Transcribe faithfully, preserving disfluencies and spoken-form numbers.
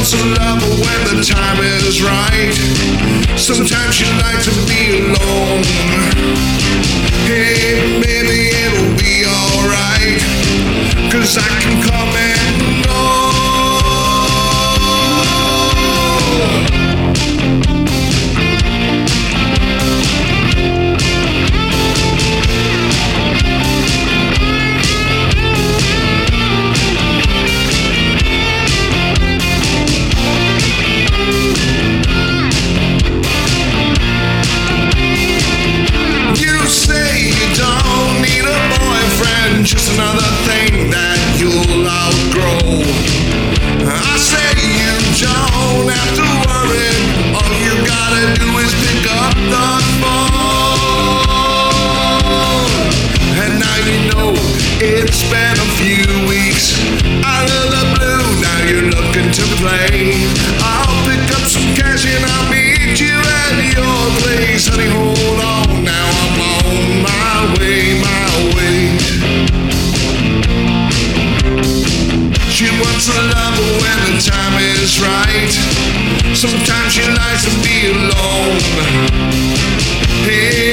wants a lover when the time is right. Sometimes she likes to be alone. Hey, maybe it'll be alright, 'cause I can come and go. Just another thing that you'll outgrow. I say you don't have to worry. All you gotta do is pick up the phone. And now you know it's been a few weeks out of the blue. Now you're looking to play. I'll pick up some cash and I'll meet you at your place. Honey, hold on, now I'm on my way, my way. She wants a lover when the time is right. Sometimes she likes to be alone. Hey,